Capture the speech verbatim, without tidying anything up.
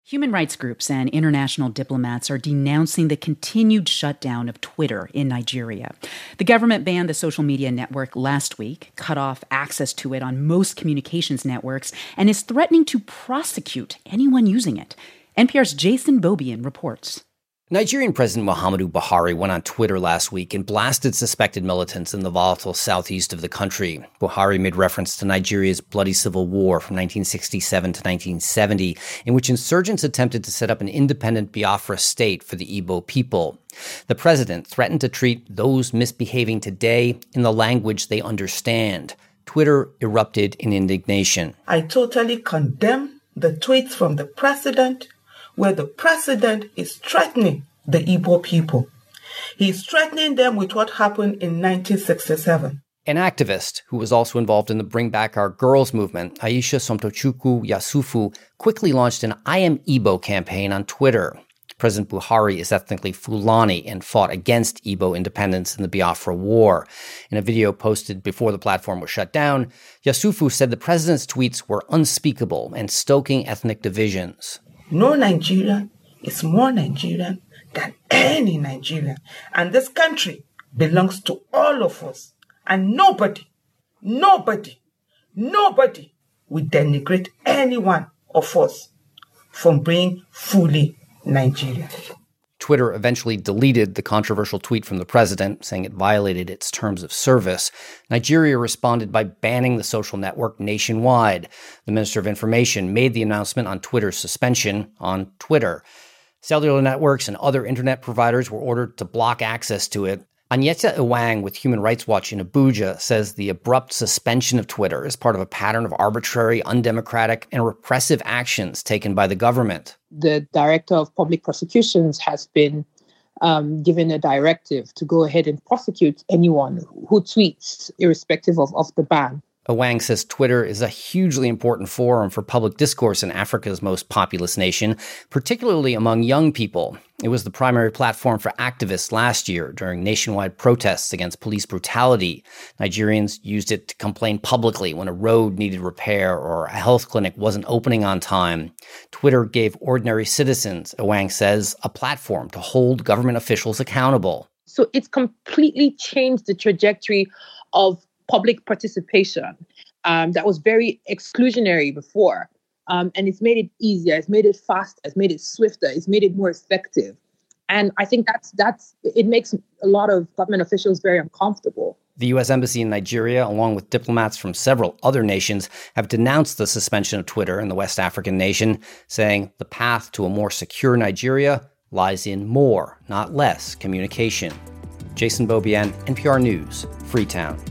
Human rights groups and international diplomats are denouncing the continued shutdown of Twitter in Nigeria. The government banned the social media network last week, cut off access to it on most communications networks, and is threatening to prosecute anyone using it. N P R's Jason Beaubien reports. Nigerian President Muhammadu Buhari went on Twitter last week and blasted suspected militants in the volatile southeast of the country. Buhari made reference to Nigeria's bloody civil war from nineteen sixty-seven to nineteen seventy, in which insurgents attempted to set up an independent Biafra state for the Igbo people. The president threatened to treat those misbehaving today in the language they understand. Twitter erupted in indignation. I totally condemn the tweets from the president, where the president is threatening the Igbo people. He's threatening them with what happened in nineteen sixty-seven. An activist who was also involved in the Bring Back Our Girls movement, Aisha Somtochukwu Yasufu, quickly launched an I Am Igbo campaign on Twitter. President Buhari is ethnically Fulani and fought against Igbo independence in the Biafra War. In a video posted before the platform was shut down, Yasufu said the president's tweets were unspeakable and stoking ethnic divisions. No Nigerian is more Nigerian than any Nigerian. And this country belongs to all of us. And nobody, nobody, nobody will denigrate any one of us from being fully Nigerian. Twitter eventually deleted the controversial tweet from the president, saying it violated its terms of service. Nigeria responded by banning the social network nationwide. The Minister of Information made the announcement on Twitter's suspension on Twitter. Cellular networks and other internet providers were ordered to block access to it. Anyeta Iwang with Human Rights Watch in Abuja says the abrupt suspension of Twitter is part of a pattern of arbitrary, undemocratic, and repressive actions taken by the government. The director of public prosecutions has been um, given a directive to go ahead and prosecute anyone who tweets, irrespective of, of the ban. Iwang says Twitter is a hugely important forum for public discourse in Africa's most populous nation, particularly among young people. It was the primary platform for activists last year during nationwide protests against police brutality. Nigerians used it to complain publicly when a road needed repair or a health clinic wasn't opening on time. Twitter gave ordinary citizens, Iwang says, a platform to hold government officials accountable. So it's completely changed the trajectory of public participation um, that was very exclusionary before. Um, and it's made it easier, it's made it faster, it's made it swifter, it's made it more effective. And I think that's that's it makes a lot of government officials very uncomfortable. The U S Embassy in Nigeria, along with diplomats from several other nations, have denounced the suspension of Twitter in the West African nation, saying the path to a more secure Nigeria lies in more, not less, communication. Jason Beaubien, N P R News, Freetown.